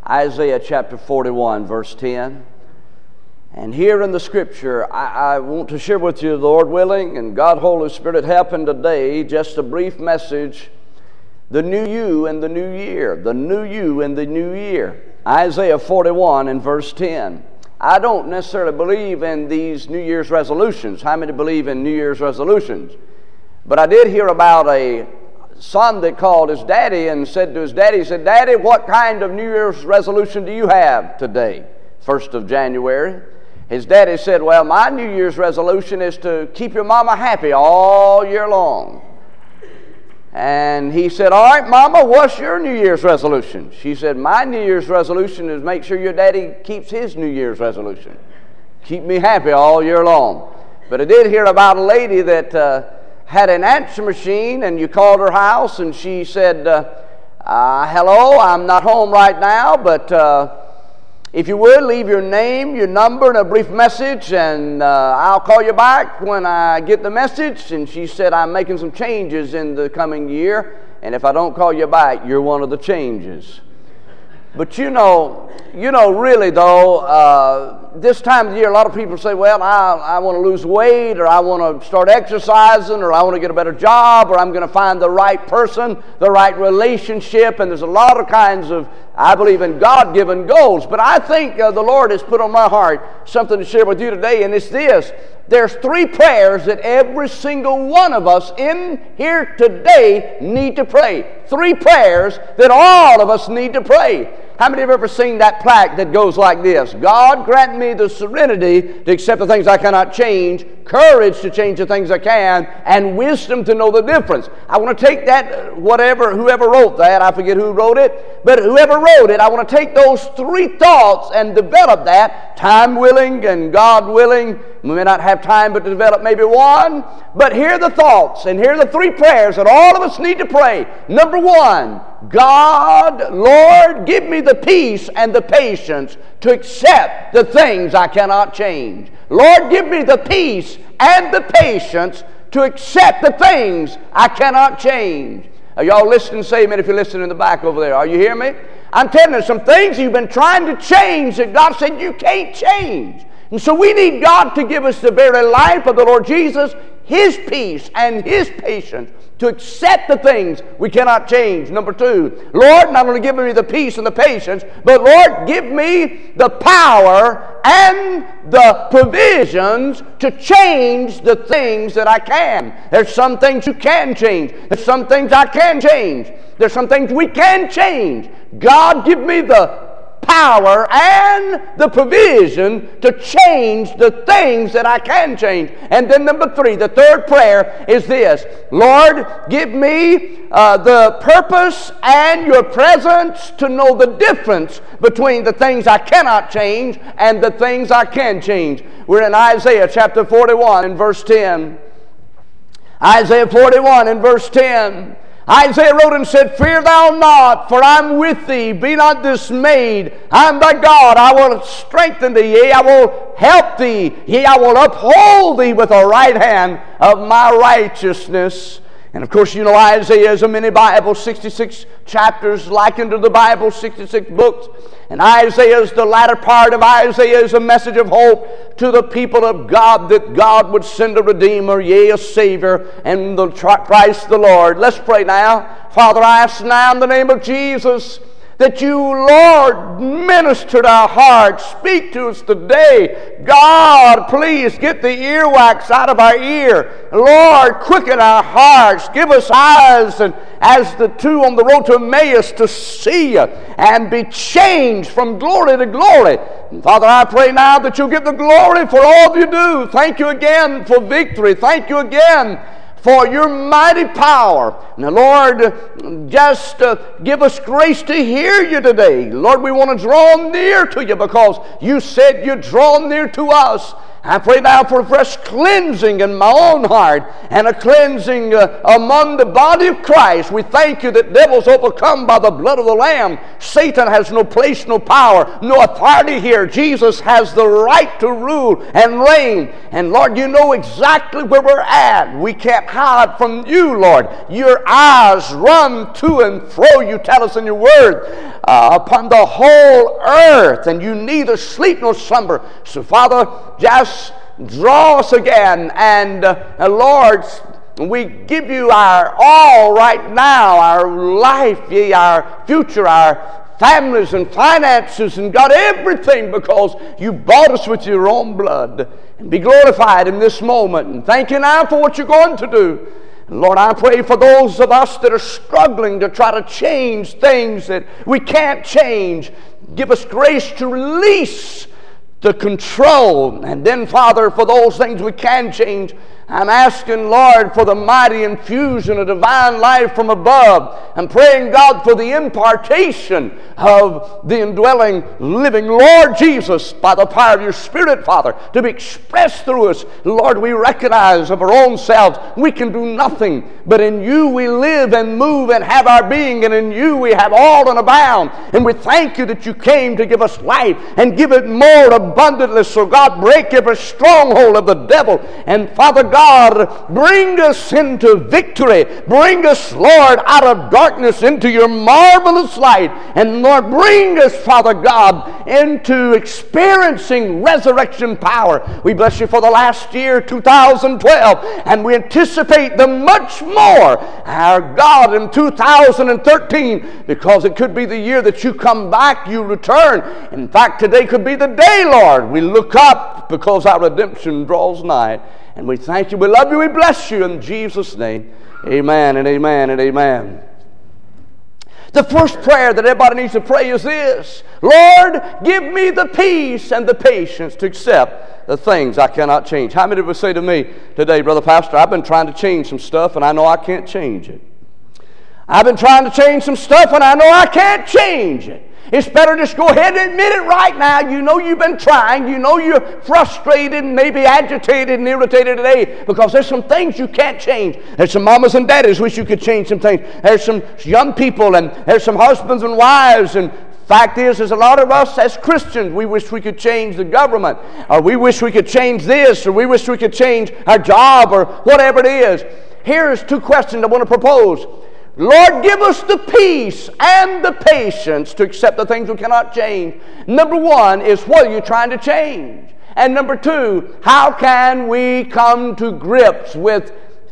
Isaiah chapter 41, verse 10. And here in the Scripture, I want to share with you, Lord willing, and God, Holy Spirit, helping today, just a brief message, the new you and the new year. The new you and the new year. Isaiah 41 and verse 10. I don't necessarily believe in these New Year's resolutions. How many believe in New Year's resolutions? But I did hear about a son that called his daddy and said to his daddy, he said, "Daddy, what kind of New Year's resolution do you have today, 1st of January? His daddy said, "Well, my New Year's resolution is to keep your mama happy all year long." And he said, "All right, Mama, what's your New Year's resolution?" She said, "My New Year's resolution is make sure your daddy keeps his New Year's resolution. Keep me happy all year long." But I did hear about a lady that had an answer machine, and you called her house, and she said, "Hello, I'm not home right now, but if you would, leave your name, your number, and a brief message, and I'll call you back when I get the message." And she said, "I'm making some changes in the coming year, and if I don't call you back, you're one of the changes." But you know, really though, this time of the year, a lot of people say, "Well, I want to lose weight, or I want to start exercising, or I want to get a better job, or I'm going to find the right person, the right relationship." And there's a lot of kinds of, I believe in God-given goals. But I think the Lord has put on my heart something to share with you today, and it's this. There's 3 prayers that every single one of us in here today need to pray. 3 prayers that all of us need to pray. How many have ever seen that plaque that goes like this? "God, grant me the serenity to accept the things I cannot change, courage to change the things I can, and wisdom to know the difference." I want to take that, whoever wrote that, I forget who wrote it, but whoever wrote it, I want to take those 3 thoughts and develop that, time willing and God willing. We may not have time but to develop maybe one, but here are the thoughts, and here are the 3 prayers that all of us need to pray. Number 1, God, Lord, give me the peace and the patience to accept the things I cannot change. Lord, give me the peace and the patience to accept the things I cannot change. Are y'all listening? Say amen if you're listening in the back over there. Are you hearing me? I'm telling you, some things you've been trying to change that God said you can't change. And so we need God to give us the very life of the Lord Jesus, His peace and His patience to accept the things we cannot change. Number 2, Lord, not only give me the peace and the patience, but Lord, give me the power and the provisions to change the things that I can. There's some things you can change. There's some things I can change. There's some things we can change. God, give me the power and the provision to change the things that I can change. And then number 3, the 3rd prayer is this: Lord, give me the purpose and your presence to know the difference between the things I cannot change and the things I can change. We're in Isaiah chapter 41 and verse 10. Isaiah 41 and verse 10. Isaiah wrote and said, "Fear thou not, for I'm with thee. Be not dismayed. I'm thy God. I will strengthen thee. Yea, I will help thee. Yea, I will uphold thee with the right hand of my righteousness." And of course, you know Isaiah is a mini Bible, 66 chapters likened to the Bible, 66 books. And Isaiah's, the latter part of Isaiah is a message of hope to the people of God, that God would send a Redeemer, yea, a Savior, and the Christ the Lord. Let's pray now. Father, I ask now in the name of Jesus that you, Lord, minister to our hearts. Speak to us today. God, please get the earwax out of our ear. Lord, quicken our hearts. Give us eyes, and as the 2 on the road to Emmaus, to see you and be changed from glory to glory. And Father, I pray now that you'll give the glory for all you do. Thank you again for victory. Thank you again for your mighty power. Now, Lord, just give us grace to hear you today. Lord, we want to draw near to you because you said you'd draw near to us. I pray now for a fresh cleansing in my own heart and a cleansing among the body of Christ. We thank you that devils overcome by the blood of the Lamb. Satan has no place, no power, no authority here. Jesus has the right to rule and reign. And Lord, you know exactly where we're at. We can't hide from you, Lord. Your eyes run to and fro, you tell us in your word, upon the whole earth, and you neither sleep nor slumber. So Father, just draw us again, and Lord, we give you our all right now, our life, yea, our future, our families and finances, and God, everything, because you bought us with your own blood. And be glorified in this moment, and thank you now for what you're going to do. And Lord, I pray for those of us that are struggling to try to change things that we can't change. Give us grace to release the control. And then, Father, for those things we can change, I'm asking, Lord, for the mighty infusion of divine life from above. I'm praying, God, for the impartation of the indwelling, living Lord Jesus by the power of your Spirit, Father, to be expressed through us. Lord, we recognize of our own selves we can do nothing, but in you we live and move and have our being, and in you we have all and abound. And we thank you that you came to give us life and give it more abundantly. So, God, break every stronghold of the devil. And, Father God, bring us into victory. Bring us, Lord, out of darkness into your marvelous light. And Lord, bring us, Father God, into experiencing resurrection power. We bless you for the last year, 2012, and we anticipate the much more, our God, in 2013, because it could be the year that you come back, you return. In fact, today could be the day, Lord. We look up because our redemption draws nigh. And we thank you, we love you, we bless you in Jesus' name. Amen and amen and amen. The first prayer that everybody needs to pray is this: Lord, give me the peace and the patience to accept the things I cannot change. How many of us say to me today, Brother Pastor, I've been trying to change some stuff and I know I can't change it. I've been trying to change some stuff and I know I can't change it. It's better just go ahead and admit it right now. You know you've been trying. You know you're frustrated and maybe agitated and irritated today because there's some things you can't change. There's some mamas and daddies wish you could change some things. There's some young people and there's some husbands and wives. And fact is, there's a lot of us as Christians, we wish we could change the government, or we wish we could change this, or we wish we could change our job, or whatever it is. Here's two questions I want to propose. Lord, give us the peace and the patience to accept the things we cannot change. Number one is, what are you trying to change? And number two, how can we come to grips with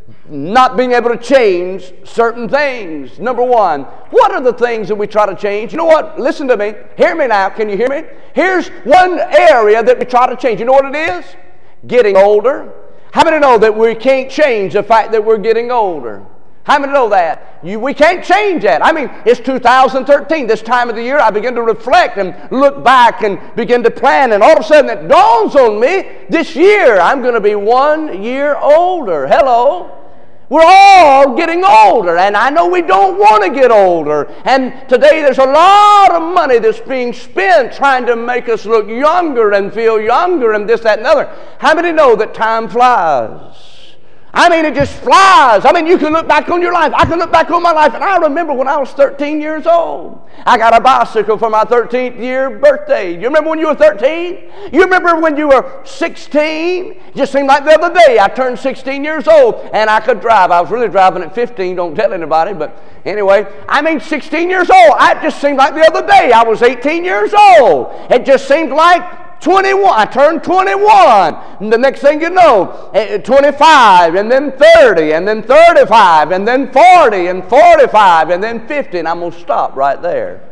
not being able to change certain things? Number one, what are the things that we try to change? You know what? Listen to me. Hear me now. Can you hear me? Here's one area that we try to change. You know what it is? Getting older. How many know that we can't change the fact that we're getting older? How many know that? We can't change that. I mean, it's 2013. This time of the year, I begin to reflect and look back and begin to plan. And all of a sudden, it dawns on me, this year, I'm going to be 1 year older. Hello? We're all getting older, and I know we don't want to get older. And today there's a lot of money that's being spent trying to make us look younger and feel younger and this, that, and the other. How many know that time flies? I mean, it just flies. I mean, you can look back on your life. I can look back on my life, and I remember when I was 13 years old. I got a bicycle for my 13th year birthday. You remember when you were 13? You remember when you were 16? It just seemed like the other day I turned 16 years old, and I could drive. I was really driving at 15. Don't tell anybody, but anyway, I mean 16 years old. It just seemed like the other day I was 18 years old. It just seemed like 21. I turned 21. And the next thing you know, 25, and then 30, and then 35, and then 40, and 45, and then 50. And I'm going to stop right there.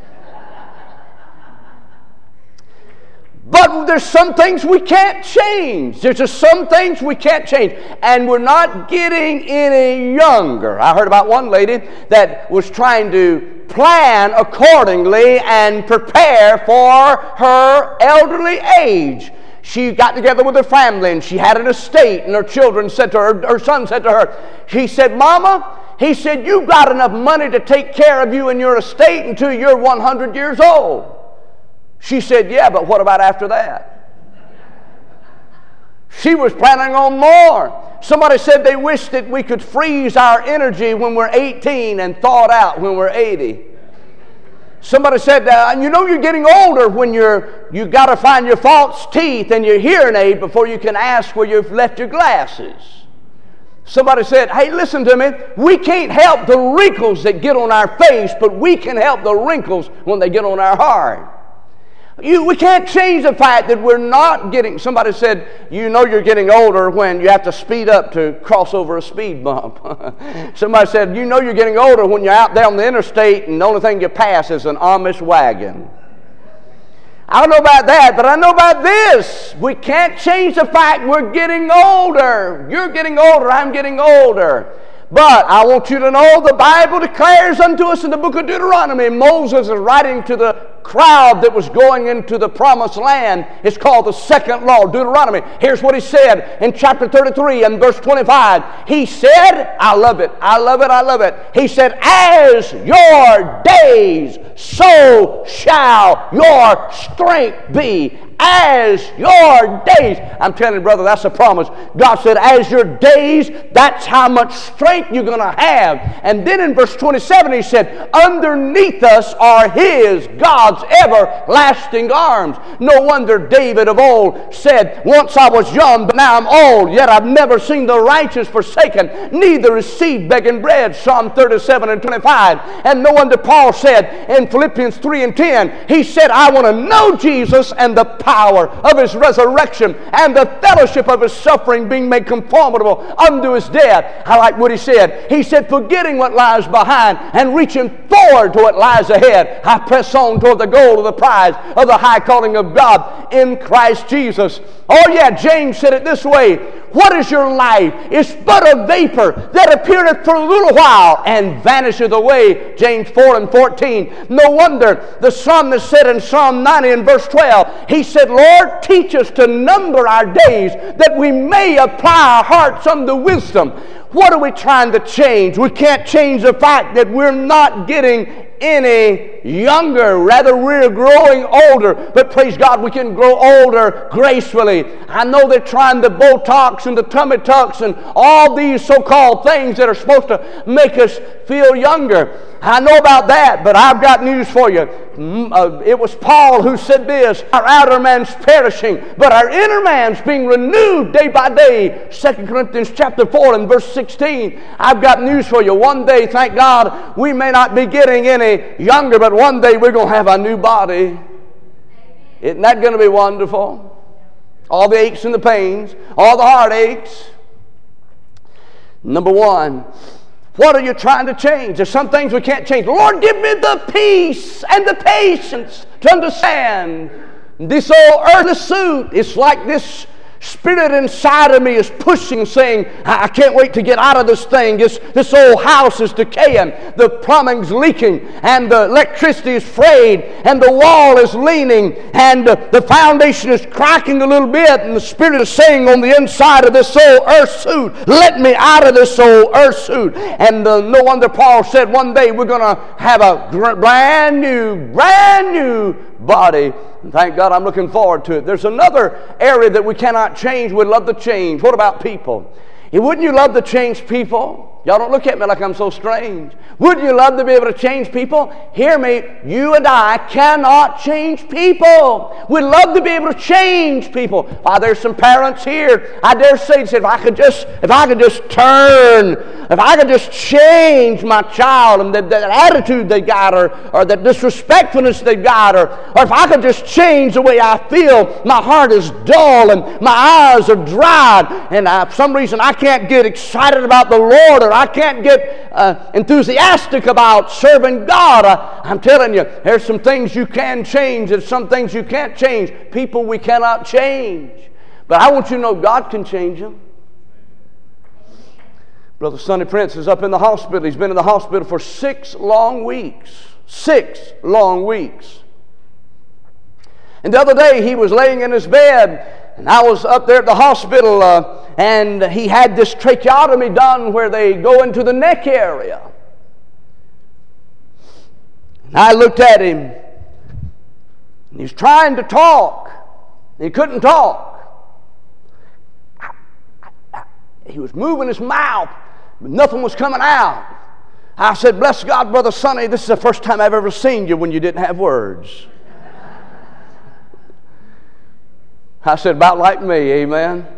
But there's some things we can't change. There's just some things we can't change. And we're not getting any younger. I heard about one lady that was trying to plan accordingly and prepare for her elderly age. She got together with her family and she had an estate, and her children said to her, her son said to her, he said, Mama, he said, you've got enough money to take care of you and your estate until you're 100 years old. She said, yeah, but what about after that? She was planning on more. Somebody said they wish that we could freeze our energy when we're 18 and thaw it out when we're 80. Somebody said, you know you're getting older when you got to find your false teeth and your hearing aid before you can ask where you've left your glasses. Somebody said, hey, listen to me. We can't help the wrinkles that get on our face, but we can help the wrinkles when they get on our heart. We can't change the fact that we're not getting... Somebody said, you know you're getting older when you have to speed up to cross over a speed bump. Somebody said, you know you're getting older when you're out there on the interstate and the only thing you pass is an Amish wagon. I don't know about that, but I know about this. We can't change the fact we're getting older. You're getting older, I'm getting older. But I want you to know the Bible declares unto us in the book of Deuteronomy, Moses is writing to the crowd that was going into the promised land. It's called the second law, Deuteronomy. Here's what he said in chapter 33 and verse 25. He said, I love it, I love it, I love it. He said, as your days, so shall your strength be. As your days. I'm telling you, brother, that's a promise. God said, as your days, that's how much strength you're going to have. And then in verse 27, he said, underneath us are his, God's everlasting arms. No wonder David of old said, once I was young, but now I'm old, yet I've never seen the righteous forsaken, neither is seed begging bread. Psalm 37 and 25. And no wonder Paul said in Philippians 3 and 10, he said, I want to know Jesus and the power of his resurrection and the fellowship of his suffering, being made conformable unto his death. I like what he said. He said, forgetting what lies behind and reaching forward to what lies ahead, I press on toward the goal of the prize of the high calling of God in Christ Jesus. Oh yeah, James said it this way, what is your life? It's but a vapor that appeareth for a little while and vanisheth away. James 4 and 14. No wonder the psalmist said in Psalm 90 and verse 12, he said, Lord, teach us to number our days that we may apply our hearts unto wisdom. What are we trying to change? We can't change the fact that we're not getting any younger. Rather, we're growing older. But praise God, we can grow older gracefully. I know they're trying the Botox and the tummy tucks and all these so-called things that are supposed to make us feel younger. I know about that, but I've got news for you. It was Paul who said this, our outer man's perishing, but our inner man's being renewed day by day. 2 Corinthians chapter 4 and verse 16. I've got news for you. One day, thank God, we may not be getting any younger, but one day we're going to have a new body. Isn't that going to be wonderful? All the aches and the pains, all the heartaches. Number one, what are you trying to change? There's some things we can't change. Lord, give me the peace and the patience to understand this old earthly suit. It's like this spirit inside of me is pushing, saying, I can't wait to get out of this thing. This old house is decaying. The plumbing's leaking, and the electricity is frayed, and the wall is leaning, and the foundation is cracking a little bit, and the spirit is saying on the inside of this old earth suit, let me out of this old earth suit. And no wonder Paul said one day we're going to have a brand new body. And thank God I'm looking forward to it. There's another area that we cannot change. We'd love to change. What about people? Wouldn't you love to change people? Y'all don't look at me like I'm so strange. Wouldn't you love to be able to change people? Hear me, you and I cannot change people. We'd love to be able to change people. Why, there's some parents here, I dare say, if I could just change my child and that attitude they got, or that disrespectfulness they got, or if I could just change the way I feel, my heart is dull and my eyes are dried, and for some reason I can't get excited about the Lord, or I can't get enthusiastic about serving God. I'm telling you, there's some things you can change and some things you can't change. People we cannot change. But I want you to know God can change them. Brother Sonny Prince is up in the hospital. He's been in the hospital for 6 long weeks. 6 long weeks. And the other day he was laying in his bed, and I was up there at the hospital, and he had this tracheotomy done where they go into the neck area. And I looked at him, and he was trying to talk. He couldn't talk. He was moving his mouth, but nothing was coming out. I said, bless God, Brother Sonny, this is the first time I've ever seen you when you didn't have words. I said, about like me, amen?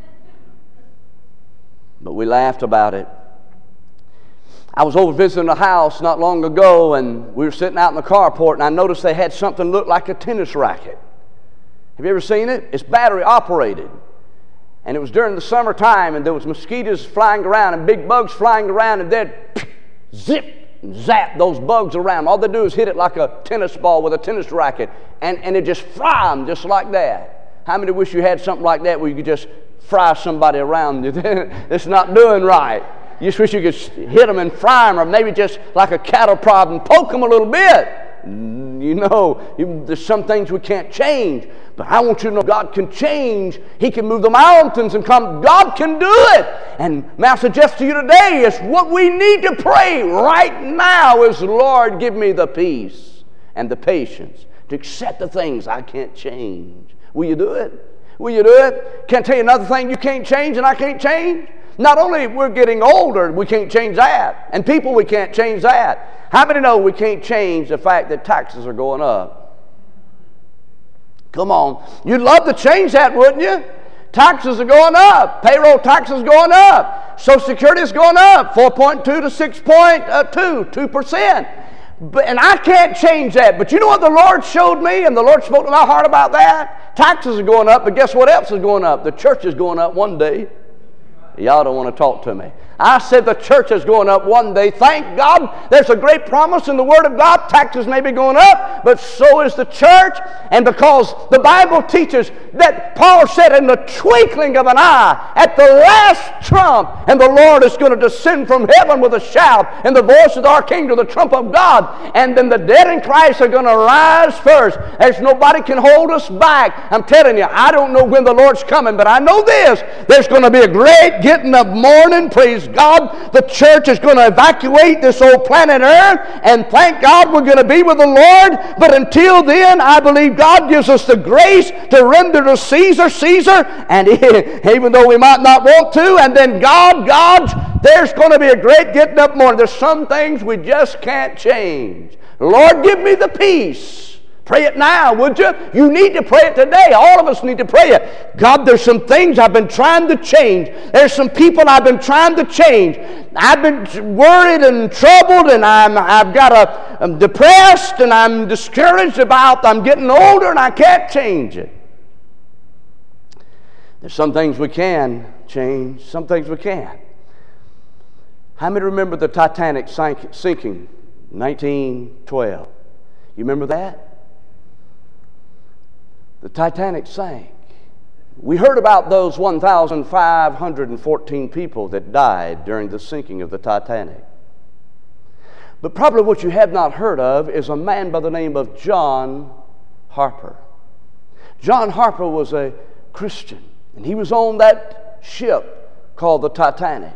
But we laughed about it. I was over visiting a house not long ago, and we were sitting out in the carport, and I noticed they had something that looked like a tennis racket. Have you ever seen it? It's battery operated. And it was during the summertime, and there was mosquitoes flying around and big bugs flying around, and they'd zip and zap those bugs around. All they do is hit it like a tennis ball with a tennis racket, and it just fry them just like that. How many wish you had something like that where you could just fry somebody around? It's not doing right. You just wish you could hit them and fry them, or maybe just like a cattle prod and poke them a little bit. You know, there's some things we can't change. But I want you to know God can change. He can move the mountains and come. God can do it. And may I suggest to you today is what we need to pray right now is, Lord, give me the peace and the patience to accept the things I can't change. Will you do it? Will you do it? Can I tell you another thing you can't change and I can't change? Not only we're getting older, we can't change that. And people, we can't change that. How many know we can't change the fact that taxes are going up? Come on. You'd love to change that, wouldn't you? Taxes are going up. Payroll taxes going up. Social Security is going up. 4.2 to 6.2, 2%. And I can't change that. But you know what the Lord showed me, and the Lord spoke to my heart about that? Taxes are going up, but guess what else is going up? The church is going up one day. Y'all don't want to talk to me. I said the church is going up one day. Thank God there's a great promise in the Word of God. Taxes may be going up, but so is the church. And because the Bible teaches that Paul said in the twinkling of an eye, at the last trump, and the Lord is going to descend from heaven with a shout, and the voice of the archangel, the trump of God, and then the dead in Christ are going to rise first. There's nobody can hold us back. I'm telling you, I don't know when the Lord's coming, but I know this. There's going to be a great getting up morning. Praise God. The church is going to evacuate this old planet Earth, and thank God we're going to be with the Lord. But until then, I believe God gives us the grace to render to Caesar, Caesar, and even though we might not want to, and then God's, there's going to be a great getting up morning. There's some things we just can't change. Lord, give me the peace. Pray it now, would you? You need to pray it today. All of us need to pray it. God, there's some things I've been trying to change. There's some people I've been trying to change. I've been worried and troubled, and I'm depressed, and I'm discouraged about I'm getting older, and I can't change it. There's some things we can change, some things we can't. How many remember the Titanic sinking in 1912? You remember that? The Titanic sank. We heard about those 1,514 people that died during the sinking of the Titanic. But probably what you have not heard of is a man by the name of John Harper. John Harper was a Christian, and he was on that ship called the Titanic.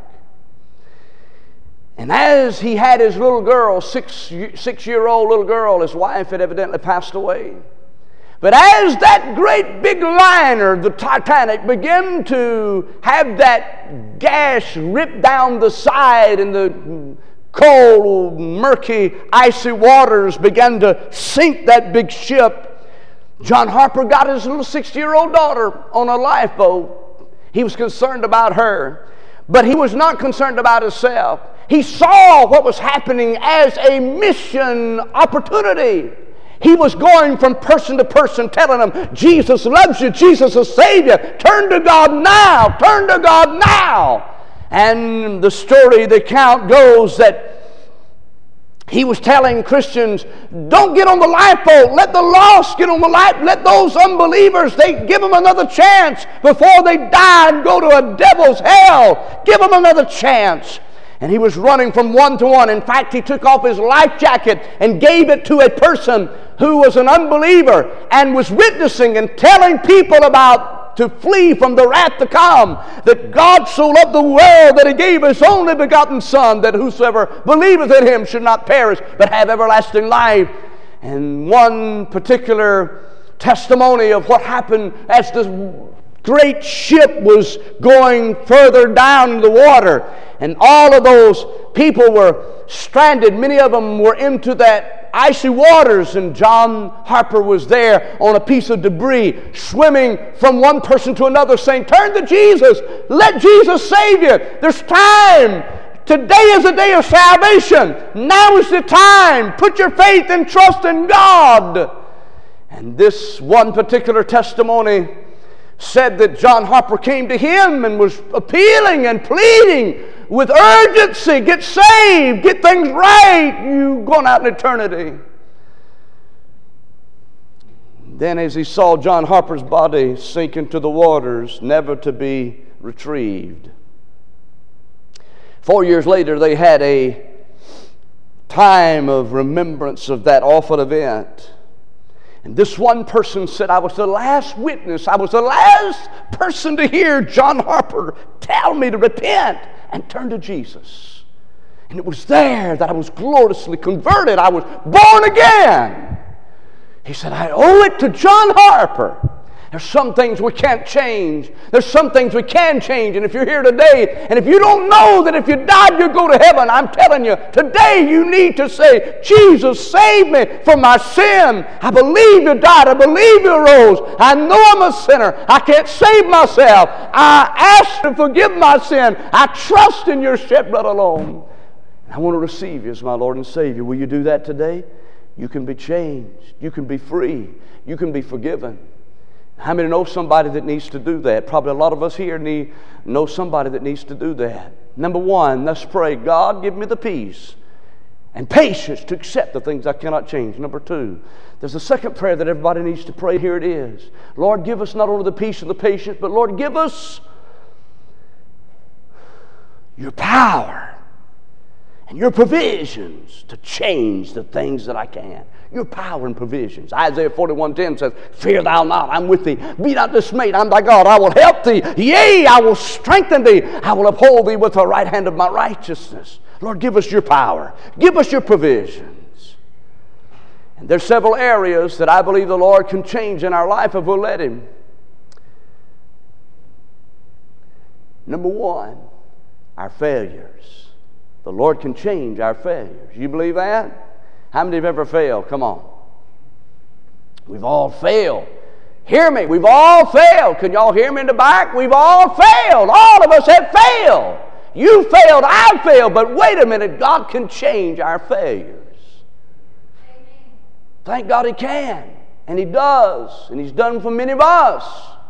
And as he had his little girl, six-year-old little girl, his wife had evidently passed away. But as that great big liner, the Titanic, began to have that gash ripped down the side, and the cold, murky, icy waters began to sink that big ship, John Harper got his little 6-year-old daughter on a lifeboat. He was concerned about her, but he was not concerned about himself. He saw what was happening as a mission opportunity. He was going from person to person telling them, Jesus loves you, Jesus is Savior, turn to God now, turn to God now. And the story, the account goes that he was telling Christians, don't get on the lifeboat, let the lost get on the lifeboat, let those unbelievers, they give them another chance before they die and go to a devil's hell. Give them another chance. And he was running from one to one. In fact, he took off his life jacket and gave it to a person who was an unbeliever and was witnessing and telling people about to flee from the wrath to come, that God so loved the world that He gave His only begotten Son, that whosoever believeth in Him should not perish but have everlasting life. And one particular testimony of what happened as the great ship was going further down in the water, and all of those people were stranded. Many of them were into that icy waters, and John Harper was there on a piece of debris, swimming from one person to another, saying, "Turn to Jesus. Let Jesus save you. There's time. Today is the day of salvation. Now is the time. Put your faith and trust in God." And this one particular testimony said that John Harper came to him and was appealing and pleading with urgency, "Get saved, get things right, you're going out in eternity." Then as he saw John Harper's body sink into the waters, never to be retrieved, 4 years later they had a time of remembrance of that awful event. And this one person said, "I was the last witness. I was the last person to hear John Harper tell me to repent and turn to Jesus. And it was there that I was gloriously converted. I was born again." He said, "I owe it to John Harper." There's some things we can't change. There's some things we can change. And if you're here today, and if you don't know that if you died you'll go to heaven, I'm telling you, today you need to say, "Jesus, save me from my sin. I believe you died. I believe you rose. I know I'm a sinner. I can't save myself. I ask you to forgive my sin. I trust in your shed blood alone. I want to receive you as my Lord and Savior." Will you do that today? You can be changed. You can be free. You can be forgiven. How many know somebody that needs to do that? Probably a lot of us here know somebody that needs to do that. Number one, let's pray, "God, give me the peace and patience to accept the things I cannot change." Number two, there's a second prayer that everybody needs to pray. Here it is. Lord, give us not only the peace and the patience, but Lord, give us your power and your provisions to change the things that I can. Your power and provisions. Isaiah 41:10 says, "Fear thou not, I'm with thee. Be not dismayed, I'm thy God. I will help thee. Yea, I will strengthen thee. I will uphold thee with the right hand of my righteousness." Lord, give us your power. Give us your provisions. And there's several areas that I believe the Lord can change in our life if we'll let Him. Number one, our failures. The Lord can change our failures. You believe that? How many have ever failed? Come on. We've all failed. Hear me. We've all failed. Can y'all hear me in the back? We've all failed. All of us have failed. You failed. I failed. But wait a minute. God can change our failures. Amen. Thank God He can. And He does. And He's done for many of us.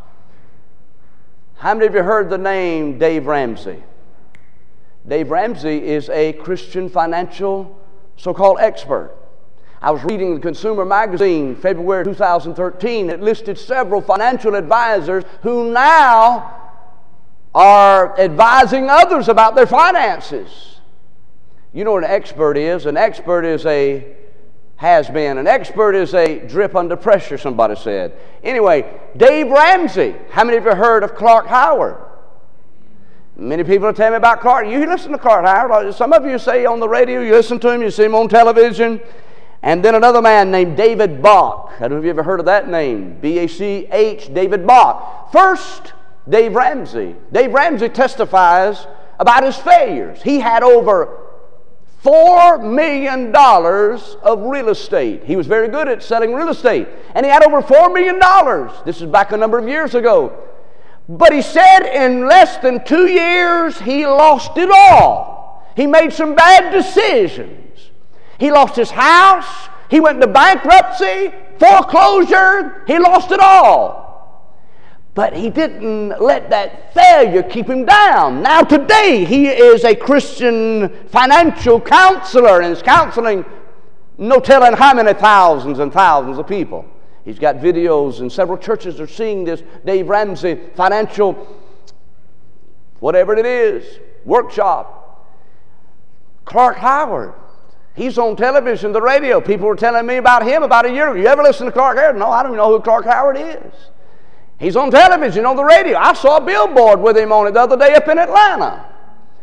How many of you heard the name Dave Ramsey? Dave Ramsey is a Christian financial so-called expert. I was reading the Consumer Magazine, February 2013. It listed several financial advisors who now are advising others about their finances. You know what an expert is? An expert is a has-been. An expert is a drip under pressure, somebody said. Anyway, Dave Ramsey. How many of you heard of Clark Howard? Many people tell me about Clark. You listen to Clark Howard. Some of you say on the radio, you listen to him, you see him on television. And then another man named David Bach. I don't know if you ever heard of that name. B-A-C-H, David Bach. First, Dave Ramsey. Dave Ramsey testifies about his failures. He had over $4 million of real estate. He was very good at selling real estate. And he had over $4 million. This is back a number of years ago. But he said in less than 2 years, he lost it all. He made some bad decisions. He lost his house. He went into bankruptcy, foreclosure. He lost it all. But he didn't let that failure keep him down. Now today, he is a Christian financial counselor and is counseling no telling how many thousands and thousands of people. He's got videos, and several churches are seeing this Dave Ramsey financial, whatever it is, workshop. Clark Howard, he's on television, the radio. People were telling me about him about a year ago. You ever listen to Clark Howard? No, I don't even know who Clark Howard is. He's on television, on the radio. I saw a billboard with him on it the other day up in Atlanta.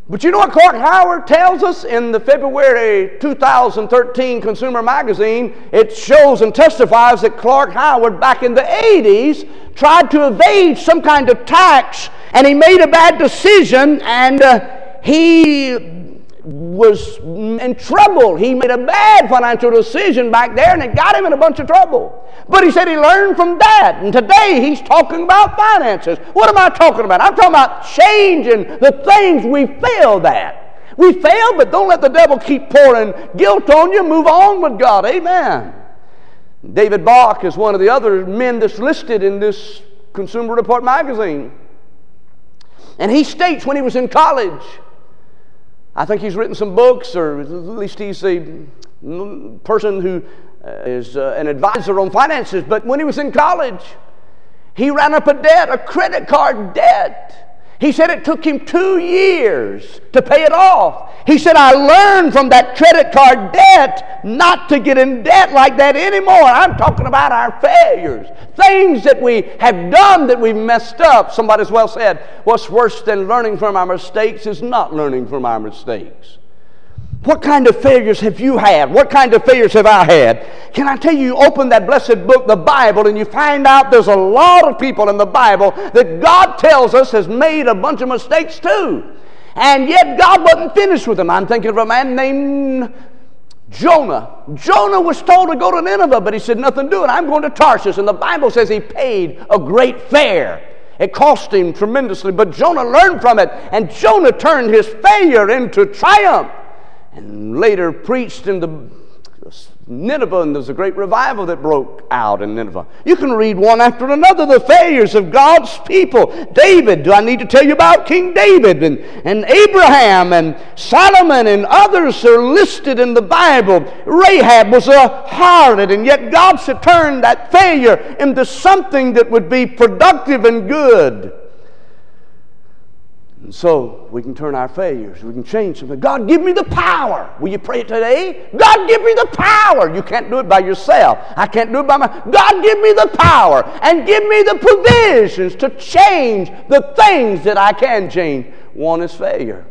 But you know what Clark Howard tells us in the February 2013 Consumer Magazine? It shows and testifies that Clark Howard back in the 80s tried to evade some kind of tax, and he made a bad decision, and he was in trouble. He made a bad financial decision back there, and it got him in a bunch of trouble. But he said he learned from that, and today he's talking about finances. What am I talking about? I'm talking about changing the things we failed at. We failed, but don't let the devil keep pouring guilt on you. Move on with God. Amen. David Bach is one of the other men that's listed in this Consumer Report magazine. And he states when he was in college, I think he's written some books, or at least he's a person who is an advisor on finances. But when he was in college, he ran up a debt, a credit card debt. He said it took him 2 years to pay it off. He said, I learned from that credit card debt not to get in debt like that anymore. I'm talking about our failures. Things that we have done that we've messed up. Somebody's well said, what's worse than learning from our mistakes is not learning from our mistakes. What kind of failures have you had? What kind of failures have I had? Can I tell you, you open that blessed book, the Bible, and you find out there's a lot of people in the Bible that God tells us has made a bunch of mistakes too. And yet God wasn't finished with them. I'm thinking of a man named Jonah. Jonah was told to go to Nineveh, but he said, nothing doing. I'm going to Tarshish. And the Bible says he paid a great fare. It cost him tremendously, but Jonah learned from it. And Jonah turned his failure into triumph. And later preached in the Nineveh, and there's a great revival that broke out in Nineveh. You can read one after another the failures of God's people. David, do I need to tell you about King David and Abraham and Solomon and others are listed in the Bible. Rahab was a harlot, and yet God should turn that failure into something that would be productive and good. And so we can turn our failures. We can change something. God, give me the power. Will you pray it today? God, give me the power. You can't do it by yourself. I can't do it by myself. God, give me the power and give me the provisions to change the things that I can change. One is failure.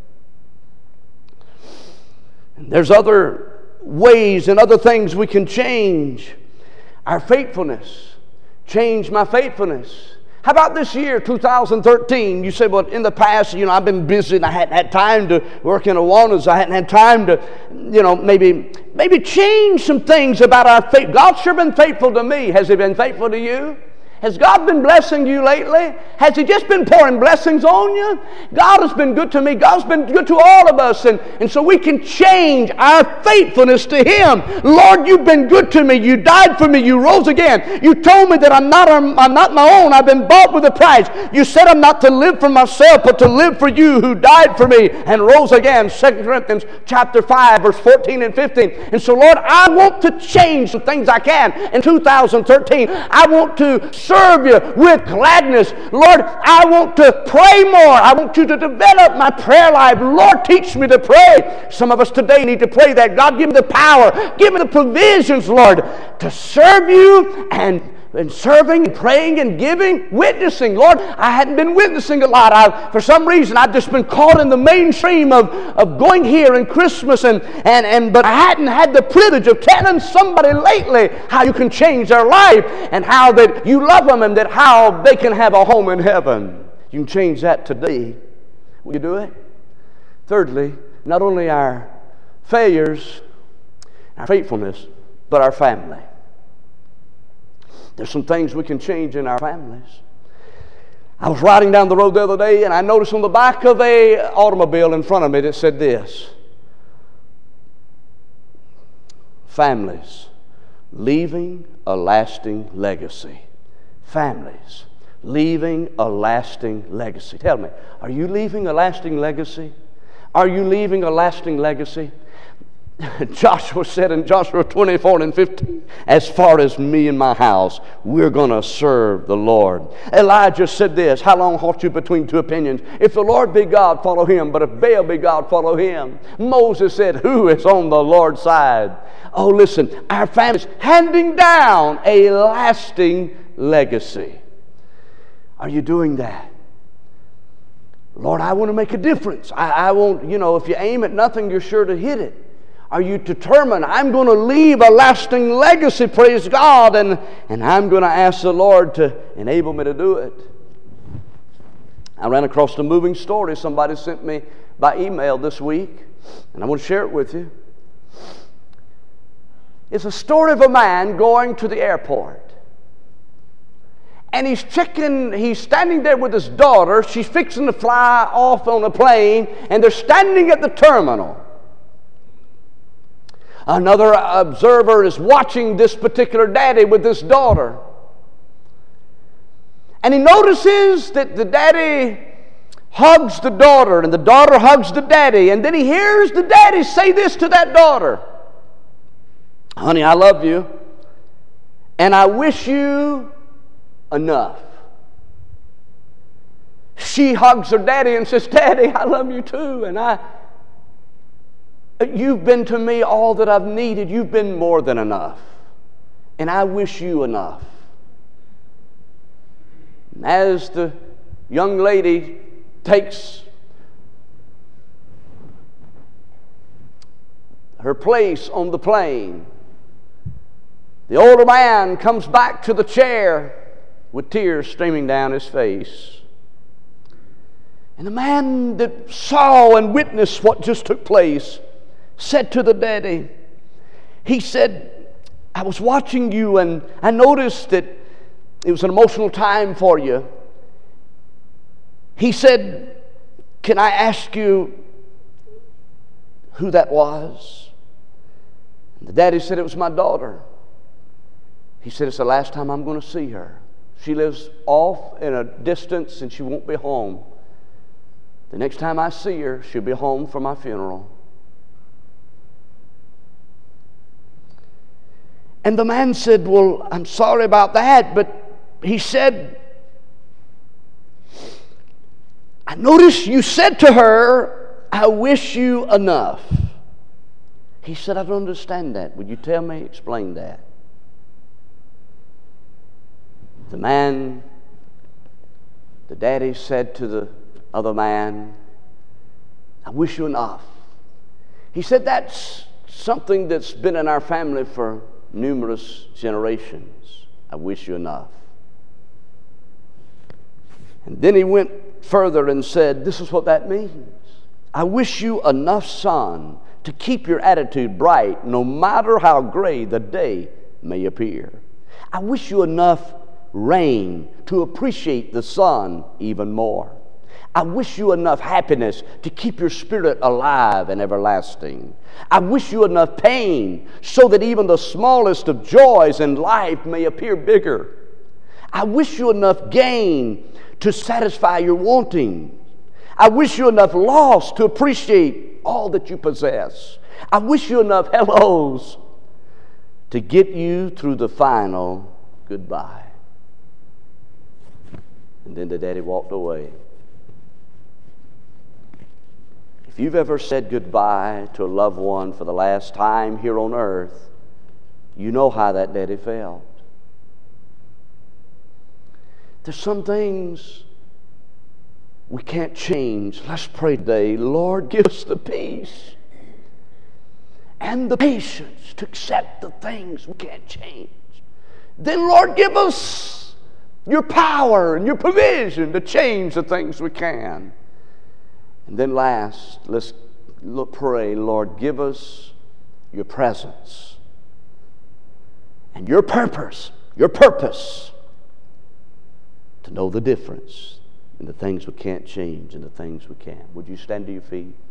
And there's other ways and other things we can change our faithfulness. Change my faithfulness. How about this year, 2013? You say, well, in the past, I've been busy and I hadn't had time to work in Awanas. I hadn't had time to, maybe change some things about our faith. God's sure been faithful to me. Has He been faithful to you? Has God been blessing you lately? Has He just been pouring blessings on you? God has been good to me. God's been good to all of us. And so we can change our faithfulness to Him. Lord, you've been good to me. You died for me. You rose again. You told me that I'm not my own. I've been bought with a price. You said I'm not to live for myself, but to live for you who died for me and rose again. 2 Corinthians chapter 5, verse 14 and 15. And so, Lord, I want to change some things I can in 2013. I want to serve you with gladness. Lord, I want to pray more. I want you to develop my prayer life. Lord, teach me to pray. Some of us today need to pray that. God, give me the power. Give me the provisions, Lord, to serve you and serving and praying and giving, witnessing. Lord, I hadn't been witnessing a lot. For some reason, I've just been caught in the mainstream of going here and Christmas, but I hadn't had the privilege of telling somebody lately how you can change their life and how that you love them and that how they can have a home in heaven. You can change that today. Will you do it? Thirdly, not only our failures, our faithfulness, but our family. There's some things we can change in our families. I was riding down the road the other day and I noticed on the back of an automobile in front of me that said this: families leaving a lasting legacy. Families leaving a lasting legacy. Tell me, are you leaving a lasting legacy? Are you leaving a lasting legacy? Joshua said in Joshua 24 and 15, as far as me and my house, we're going to serve the Lord. Elijah said this: how long halt you between two opinions? If the Lord be God, follow Him, but if Baal be God, follow him. Moses said, who is on the Lord's side? Oh, listen, our family's handing down a lasting legacy. Are you doing that? Lord, I want to make a difference. I won't, if you aim at nothing, you're sure to hit it. Are you determined? I'm going to leave a lasting legacy, praise God, and I'm going to ask the Lord to enable me to do it. I ran across a moving story somebody sent me by email this week, and I want to share it with you. It's a story of a man going to the airport. And he's standing there with his daughter. She's fixing to fly off on a plane, and they're standing at the terminal. Another observer is watching this particular daddy with this daughter. And he notices that the daddy hugs the daughter, and the daughter hugs the daddy. And then he hears the daddy say this to that daughter: "Honey, I love you, and I wish you enough." She hugs her daddy and says, "Daddy, I love you too, and you've been to me all that I've needed. You've been more than enough, and I wish you enough." And as the young lady takes her place on the plane, the older man comes back to the chair with tears streaming down his face. And the man that saw and witnessed what just took place said to the daddy, he said, "I was watching you and I noticed that it was an emotional time for you." He said, "Can I ask you who that was?" And the daddy said, "It was my daughter." He said, "It's the last time I'm going to see her. She lives off in a distance and she won't be home. The next time I see her, she'll be home for my funeral." And the man said, "Well, I'm sorry about that," but he said, "I noticed you said to her, 'I wish you enough.'" He said, "I don't understand that. Would you tell me, explain that?" The daddy said to the other man, "I wish you enough." He said, "That's something that's been in our family for numerous generations. I wish you enough." And then he went further and said, "This is what that means. I wish you enough sun to keep your attitude bright no matter how gray the day may appear. I wish you enough rain to appreciate the sun even more. I wish you enough happiness to keep your spirit alive and everlasting. I wish you enough pain so that even the smallest of joys in life may appear bigger. I wish you enough gain to satisfy your wanting. I wish you enough loss to appreciate all that you possess. I wish you enough hellos to get you through the final goodbye." And then the daddy walked away. If you've ever said goodbye to a loved one for the last time here on earth, you know how that daddy felt. There's some things we can't change. Let's pray today. Lord, give us the peace and the patience to accept the things we can't change. Then, Lord, give us your power and your provision to change the things we can. And then last, let's pray, Lord, give us your presence and your purpose to know the difference in the things we can't change and the things we can. Would you stand to your feet?